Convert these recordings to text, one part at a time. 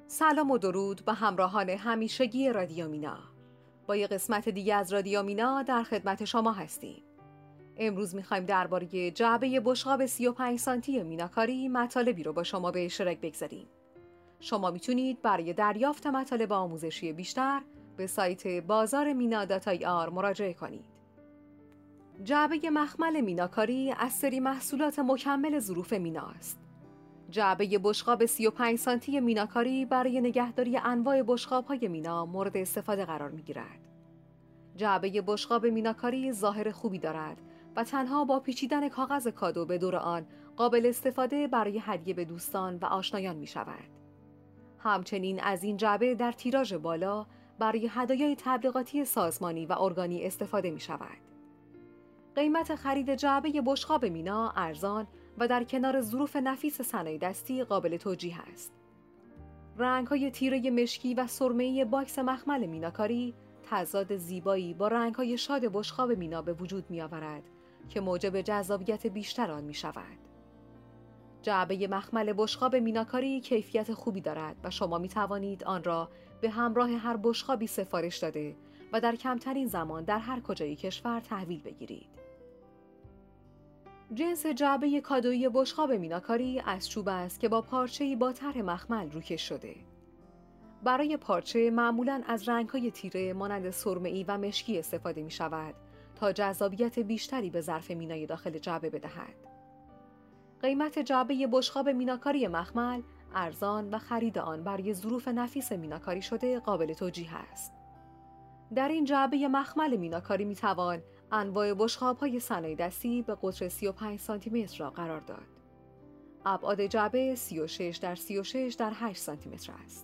سلام و درود به همراهان همیشگی رادیو مینا. با یه قسمت دیگه از رادیو مینا در خدمت شما هستیم. امروز میخوایم درباره جعبه بشقاب 35 سانتی میناکاری مطالبی رو با شما به اشتراک بگذاریم. شما میتونید برای دریافت مطالب آموزشی بیشتر به سایت بازارمینا.ir مراجعه کنید. جعبه مخمل میناکاری از سری محصولات مکمل ظروف مینا است. جعبه بشقاب 35 سانتی میناکاری برای نگهداری انواع بشقاب‌های مینا مورد استفاده قرار می‌گیرد. جعبه بشقاب میناکاری ظاهر خوبی دارد و تنها با پیچیدن کاغذ کادو به دور آن قابل استفاده برای هدیه به دوستان و آشنایان می‌شود. همچنین از این جعبه در تیراژ بالا برای هدایای تبلیغاتی سازمانی و ارگانی استفاده می‌شود. قیمت خرید جعبه بشقاب مینا ارزان و در کنار ظروف نفیس صنایع دستی قابل توجیه است. رنگ‌های تیره مشکی و سرمه‌ای باکس مخمل میناکاری تضاد زیبایی با رنگ‌های شاد بشقاب مینا به وجود می‌آورد که موجب جذابیت بیشتر آن می‌شود. جعبه مخمل بشقاب میناکاری کیفیت خوبی دارد و شما می‌توانید آن را به همراه هر بشقابی سفارش داده و در کمترین زمان در هر کجای کشور تحویل بگیرید. جنس جعبه کادویی بشقاب میناکاری از چوب است که با پارچه‌ای با طرح مخمل روکش شده. برای پارچه معمولاً از رنگ‌های تیره مانند سرمه‌ای و مشکی استفاده می‌شود تا جذابیت بیشتری به ظرف مینای داخل جعبه بدهد. قیمت جعبه بشقاب میناکاری مخمل ارزان و خرید آن برای ظروف نفیس میناکاری شده قابل توجیه است. در این جعبه مخمل میناکاری میتوان انواع بشقاب‌های صنایع دستی به قطر 35 سانتی متر را قرار داد. ابعاد جعبه 36 در 36 در 8 سانتی متر است.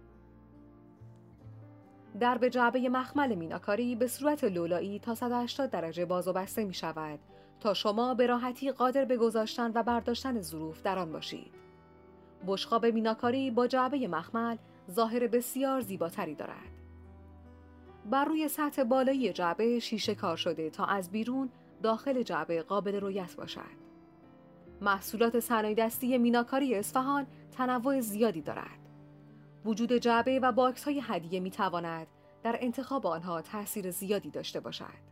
درب جعبه مخمل میناکاری به صورت لولایی تا 180 درجه باز و بسته می شود تا شما به راحتی قادر به گذاشتن و برداشتن ظروف در آن باشید. بشقاب میناکاری با جعبه مخمل ظاهر بسیار زیباتری دارد. بر روی سطح بالایی جعبه شیشه کار شده تا از بیرون داخل جعبه قابل رؤیت باشد. محصولات صنایع دستی میناکاری اصفهان تنوع زیادی دارد. وجود جعبه و باکس‌های هدیه می‌تواند در انتخاب آنها تأثیر زیادی داشته باشد.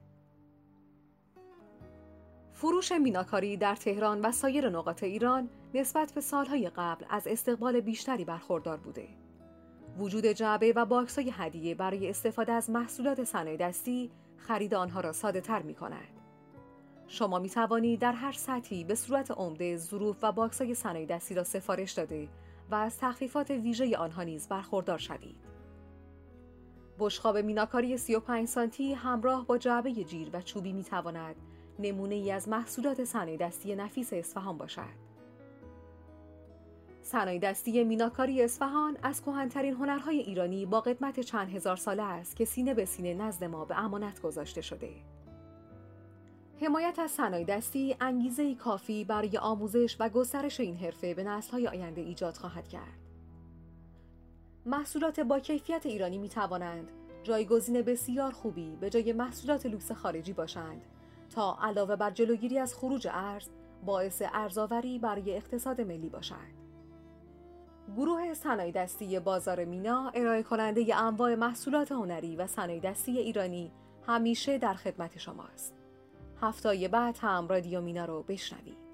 فروش میناکاری در تهران و سایر نقاط ایران نسبت به سالهای قبل از استقبال بیشتری برخوردار بوده. وجود جعبه و باکس‌های هدیه برای استفاده از محصولات صنایع دستی خرید آنها را ساده‌تر می‌کند. شما می‌توانید در هر سطحی به صورت عمده ظروف و باکس‌های صنایع دستی را سفارش داده و از تخفیفات ویژه آنها نیز برخوردار شوید. بشقاب میناکاری 35 سانتی همراه با جعبه جیر و چوبی می‌تواند نمونه‌ای از محصولات صنایع دستی نفیس اصفهان باشد. صنایع دستی میناکاری اصفهان از کهن‌ترین هنرهای ایرانی با قدمت چند هزار ساله است که سینه به سینه نزد ما به امانت گذاشته شده. حمایت از صنایع دستی انگیزه‌ای کافی برای آموزش و گسترش این حرفه به نسل‌های آینده ایجاد خواهد کرد. محصولات با کیفیت ایرانی می‌توانند جایگزین بسیار خوبی به جای محصولات لوکس خارجی باشند تا علاوه بر جلوگیری از خروج ارز باعث ارزآوری برای اقتصاد ملی باشد. گروه صنایع دستی بازار مینا ارائه کننده انواع محصولات هنری و صنایع دستی ایرانی همیشه در خدمت شماست. هفته‌ی بعد هم رادیو مینا رو بشنوید.